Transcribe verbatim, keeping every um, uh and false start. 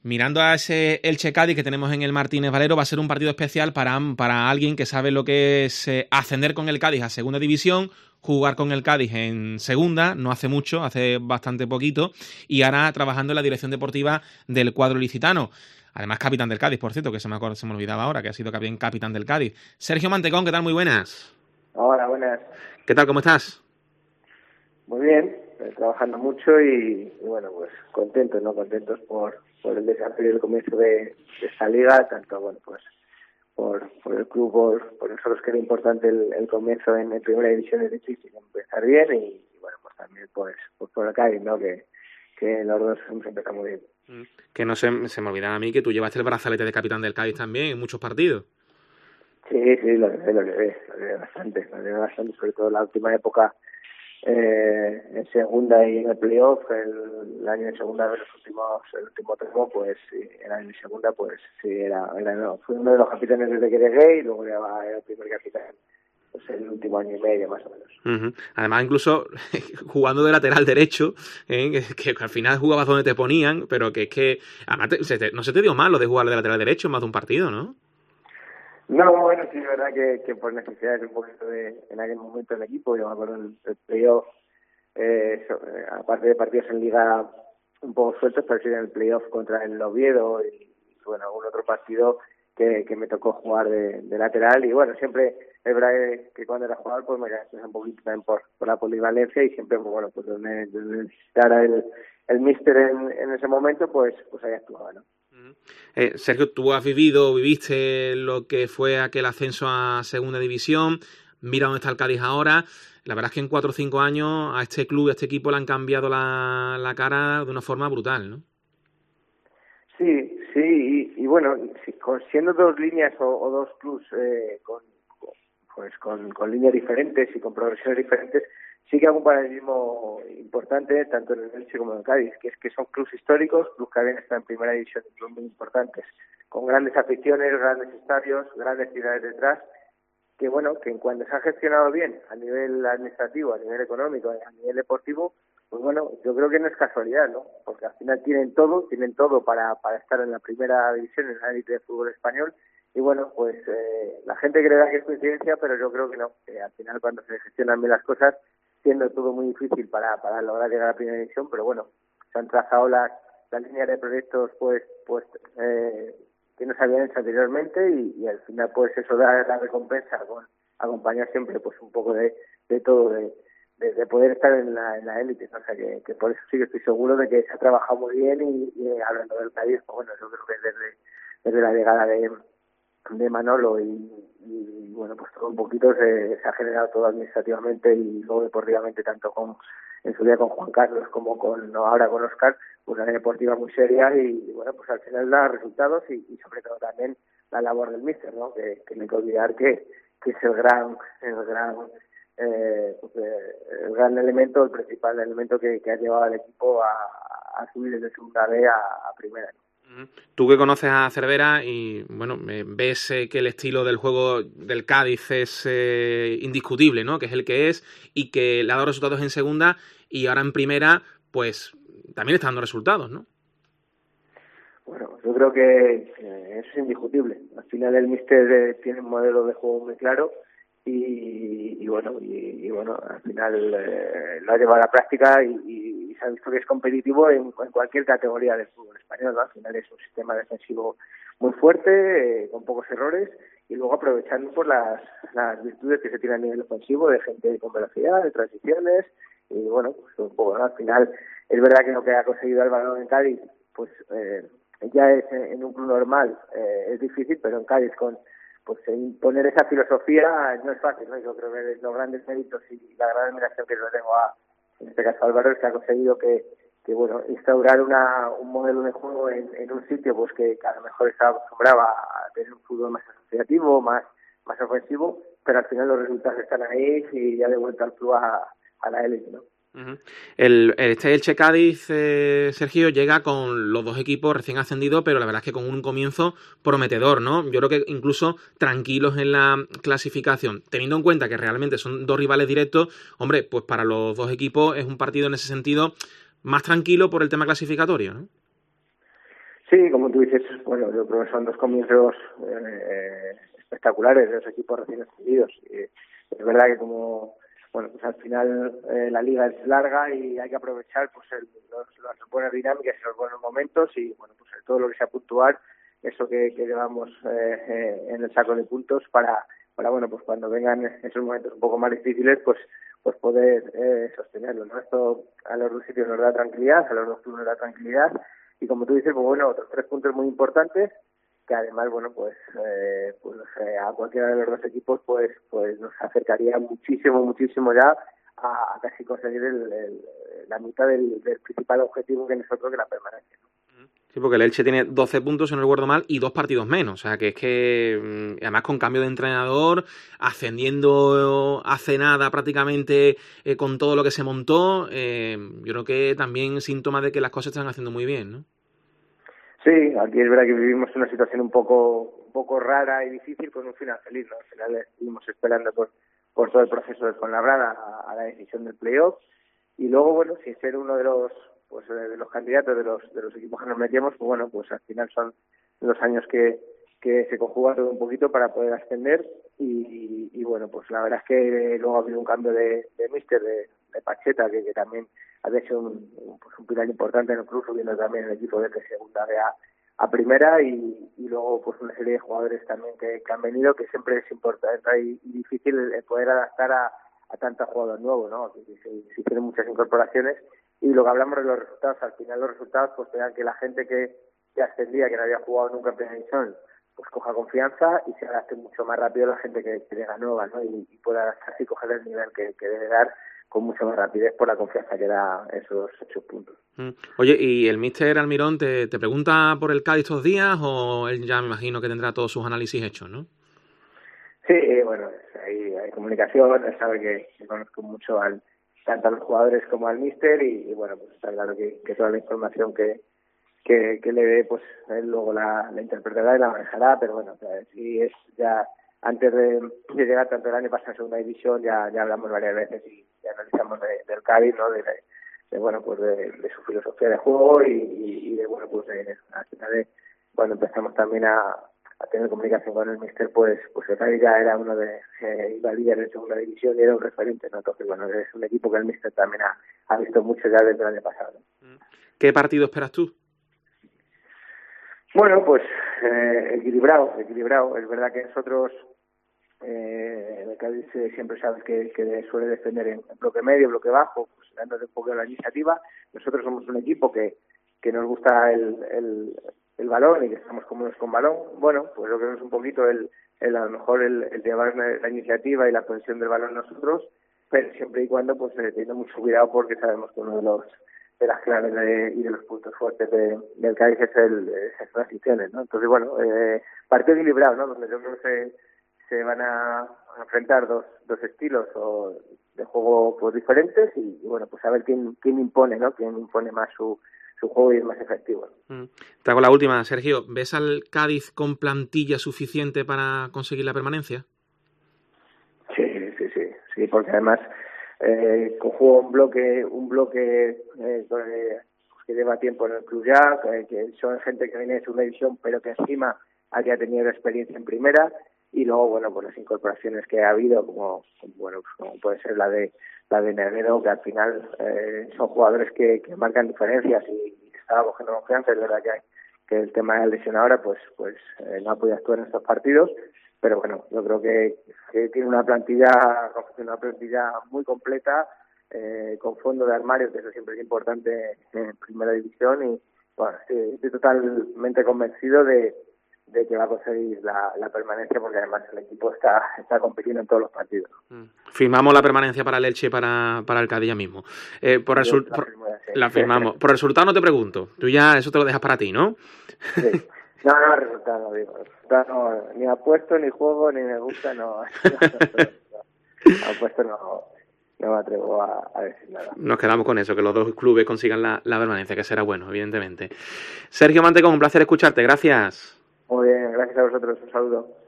Mirando a ese Elche Cádiz que tenemos en el Martínez Valero, va a ser un partido especial para, para alguien que sabe lo que es eh, ascender con el Cádiz a segunda división, jugar con el Cádiz en segunda, no hace mucho, hace bastante poquito, y ahora trabajando en la dirección deportiva del cuadro ilicitano. Además, capitán del Cádiz, por cierto, que se me, acuerdo, se me olvidaba ahora, que ha sido capitán, capitán del Cádiz. Sergio Mantecón, ¿qué tal? Muy buenas. Hola, buenas. ¿Qué tal? ¿Cómo estás? Muy bien, eh, trabajando mucho y, y bueno, pues contentos, ¿no? Contentos por, por el desarrollo y el comienzo de, de esta liga, tanto, bueno, pues por, por el club, por, por nosotros que era importante el, el comienzo en, en primera división, es difícil empezar bien y, y bueno, pues también pues, pues por el Cádiz, ¿no? Que, que los dos hemos empezado muy bien. Que no se, se me olvidaba a mí que tú llevaste el brazalete de capitán del Cádiz también en muchos partidos. Sí, sí, lo llevé, lo llevé, lo llevé bastante, lo llevé bastante, sobre todo en la última época, eh, en segunda y en el playoff, el, el año de segunda de los últimos, el último tramo, pues sí, el año de segunda, pues sí, era, era no, fui uno de los capitanes desde que llegué y luego ya va el primer capitán, pues el último año y medio más o menos. Uh-huh. Además, incluso jugando de lateral derecho, ¿eh? que, que al final jugabas donde te ponían, pero que es que además te, se te, no se te dio mal lo de jugar de lateral derecho en más de un partido, ¿no? No, bueno, sí, es verdad que, que por necesidades un poquito de, en aquel momento del equipo, yo me acuerdo el, el playoff, eh, so, eh, aparte de partidos en liga un poco sueltos, pero sí en el playoff contra el Oviedo y, bueno, algún otro partido que, que me tocó jugar de, de lateral y bueno, siempre es verdad que, que cuando era jugador pues me quedé un poquito también por, por la polivalencia y siempre, pues bueno, pues donde, donde necesitara el, el míster en, en ese momento, pues, pues ahí actuaba, ¿no? Eh, Sergio, tú has vivido, viviste lo que fue aquel ascenso a segunda división, mira dónde está el Cádiz ahora. La verdad es que en cuatro o cinco años a este club, a este equipo le han cambiado la, la cara de una forma brutal, ¿no? Sí, sí, y, y bueno, si, con, siendo dos líneas o, o dos clubs eh, con, con, pues con, con líneas diferentes y con progresiones diferentes, sí que hay un paralelismo importante tanto en el Elche como en el Cádiz, que es que son clubes históricos, clubes que habían estado en primera división, clubes muy importantes, con grandes aficiones, grandes estadios, grandes ciudades detrás, que bueno, que en cuanto se ha gestionado bien a nivel administrativo, a nivel económico, a nivel deportivo, pues bueno, yo creo que no es casualidad, ¿no? Porque al final tienen todo, tienen todo para, para estar en la primera división, en la élite del fútbol español, y bueno, pues eh, la gente creerá que es coincidencia, pero yo creo que no, que al final cuando se gestionan bien las cosas, siendo todo muy difícil para, para lograr llegar a la primera división, pero bueno, se han trazado las, las líneas de proyectos pues pues eh, que no se habían hecho anteriormente y, y al final pues eso da la recompensa con acompañar siempre pues un poco de, de todo, de, de, de poder estar en la en la élite, ¿no? O sea que, que por eso sí que estoy seguro de que se ha trabajado muy bien y, y hablando del Cádiz, pues bueno, yo creo que desde, desde la llegada de de Manolo y, y bueno, pues todo un poquito se, se ha generado todo administrativamente y luego deportivamente, tanto con en su día con Juan Carlos como con no, ahora con Óscar, una área deportiva muy seria y, y bueno, pues al final da resultados y, y sobre todo también la labor del míster, ¿no? Que, que no hay que olvidar que, que es el gran el gran eh, pues, eh, el gran elemento, el principal elemento que, que ha llevado al equipo a, a subir desde segunda B a, a primera, ¿no? Tú que conoces a Cervera y bueno, ves eh, que el estilo del juego del Cádiz es eh, indiscutible, ¿no? Que es el que es y que le ha dado resultados en segunda y ahora en primera, pues también está dando resultados, ¿no? Bueno, yo creo que eh, eso es indiscutible. Al final el míster eh, tiene un modelo de juego muy claro y, y bueno, y, y bueno, al final eh, lo ha llevado a la práctica y, y, y se ha visto que es competitivo en, en cualquier categoría del fútbol español, ¿no? Al final es un sistema defensivo muy fuerte, eh, con pocos errores y luego aprovechando por las, las virtudes que se tienen a nivel ofensivo de gente con velocidad, de transiciones y bueno, pues un poco, ¿no? Al final es verdad que lo que ha conseguido Álvaro en Cádiz, pues eh, ya es en un club normal, eh, es difícil, pero en Cádiz con pues imponer esa filosofía no es fácil, ¿no? Yo creo que los grandes méritos y la gran admiración que yo tengo a, en este caso a Álvaro, es que ha conseguido que, que bueno, instaurar una, un modelo de juego en, en un sitio pues que, que a lo mejor estaba acostumbrado a tener un fútbol más asociativo, más, más ofensivo, pero al final los resultados están ahí y ya de vuelta al club a, a la élite, ¿no? Uh-huh. El, este Elche Cádiz, eh, Sergio, llega con los dos equipos recién ascendidos, pero la verdad es que con un comienzo prometedor, ¿no? Yo creo que incluso tranquilos en la clasificación, teniendo en cuenta que realmente son dos rivales directos, hombre, pues para los dos equipos es un partido en ese sentido más tranquilo por el tema clasificatorio, ¿no? Sí, Sí, como tú dices, bueno, yo creo que son dos comienzos eh, espectaculares de los equipos recién ascendidos. Y es verdad que como, bueno, pues al final eh, la liga es larga y hay que aprovechar pues el, los, las buenas dinámicas y los buenos momentos y, bueno, pues todo lo que sea puntuar, eso que, que llevamos eh, eh, en el saco de puntos para, para, bueno, pues cuando vengan esos momentos un poco más difíciles, pues pues poder eh, sostenerlo, ¿no? Esto a los dos sitios nos da tranquilidad, a los dos clubes nos da tranquilidad. Y como tú dices, pues bueno, otros tres puntos muy importantes que además, bueno, pues, eh, pues eh, a cualquiera de los dos equipos pues pues nos acercaría muchísimo, muchísimo ya a, a casi conseguir el, el, la mitad del, del principal objetivo que nosotros, que la permanencia, ¿no? Sí, porque el Elche tiene doce puntos, si no recuerdo mal, y dos partidos menos. O sea, que es que, además con cambio de entrenador, ascendiendo hace nada prácticamente eh, con todo lo que se montó, eh, yo creo que también síntoma de que las cosas están haciendo muy bien, ¿no? Sí, aquí es verdad que vivimos una situación un poco un poco rara y difícil con un final feliz, ¿no? Al final estuvimos esperando por, por todo el proceso de Fuenlabrada a, a la decisión del playoff y luego, bueno, sin ser uno de los pues de los candidatos de los de los equipos que nos metíamos, pues bueno, pues al final son los años que que se conjuga todo un poquito para poder ascender y, y, y bueno, pues la verdad es que luego ha habido un cambio de, de míster, de, de Pacheta, que, que también ha hecho un, un, pues un pilar importante en el club, subiendo también el equipo de segunda B a, a primera y, y luego pues una serie de jugadores también que, que han venido, que siempre es importante y, y difícil el poder adaptar a, a tantos jugadores nuevos, ¿no? Que se, se hicieron muchas incorporaciones y lo que hablamos de los resultados, al final los resultados pues vean que la gente que, que ascendía, que no había jugado nunca en primera división, pues coja confianza y se adapte mucho más rápido la gente que, que llega nueva, ¿no? Y, y pueda adaptarse y coger el nivel que, que debe dar con mucha más rapidez por la confianza que da esos ocho puntos. Mm. Oye, ¿y el míster Almirón te, te pregunta por el Cádiz estos días o él ya me imagino que tendrá todos sus análisis hechos, ¿no? Sí, bueno, hay, hay comunicación, él sabe que, que conozco mucho al, tanto a los jugadores como al míster y, y bueno, pues está claro que, que toda la información que que, que le dé, pues él luego la, la interpretará y la manejará, pero bueno, sí es ya antes de, de llegar tanto el año pasado a segunda división ya ya hablamos varias veces y, y analizamos de, del Cádiz, ¿no? De, de bueno pues de, de su filosofía de juego y, y, y de bueno pues de, al final de, cuando empezamos también a, a tener comunicación con el míster, pues pues el Cádiz ya era uno de eh, iba líder en segunda división y era un referente, ¿no? Entonces bueno, es un equipo que el míster también ha, ha visto mucho ya desde el año pasado, ¿no? ¿Qué partido esperas tú? Bueno, pues eh, equilibrado, equilibrado. Es verdad que nosotros, eh, en el Cádiz siempre sabes que, que suele defender en bloque medio, bloque bajo, pues dándole un poco la iniciativa. Nosotros somos un equipo que, que nos gusta el, el, el balón y que estamos cómodos con balón. Bueno, pues lo que es un poquito el, el a lo mejor el, el llevar la iniciativa y la posesión del balón nosotros, pero siempre y cuando pues eh, teniendo mucho cuidado porque sabemos que uno de los de las claves de, y de los puntos fuertes de, del Cádiz es el esas transiciones, ¿no? Entonces, bueno, eh, partido equilibrado, ¿no? Donde yo creo que se, se van a, a enfrentar dos, dos estilos o de juego pues diferentes y, y, bueno, pues a ver quién, quién impone, ¿no? Quién impone más su, su juego y es más efectivo. Mm. Te hago la última, Sergio. ¿Ves al Cádiz con plantilla suficiente para conseguir la permanencia? Sí, sí, sí, sí, porque además Eh, conjuga un bloque un bloque eh, que lleva tiempo en el club ya, que, que son gente que viene de segunda división pero que encima haya tenido experiencia en primera y luego bueno pues las incorporaciones que ha habido como, como bueno pues como puede ser la de la de Negredo, que al final eh, son jugadores que, que marcan diferencias y, y estaba cogiendo confianza. Es verdad que, hay, que el tema de la lesión ahora pues pues eh, no ha podido actuar en estos partidos, pero bueno, yo creo que, que tiene una plantilla una plantilla muy completa, eh, con fondo de armario, que eso siempre es importante en primera división y bueno, estoy totalmente convencido de, de que va a conseguir la, la permanencia porque además el equipo está, está compitiendo en todos los partidos. Firmamos la permanencia para el Elche para, para el Cádiz mismo. Eh, por resu- la, por, firmo, sí. la firmamos. Por resultado no te pregunto. Tú ya eso te lo dejas para ti, ¿no? Sí. No, no, resultado no digo. Resultado no, ni apuesto, ni juego, ni me gusta, no. no, no, no apuesto no, no me atrevo a, a decir nada. Nos quedamos con eso, que los dos clubes consigan la, la permanencia, que será bueno, evidentemente. Sergio Mantecón, un placer escucharte, gracias. Muy bien, gracias a vosotros, un saludo.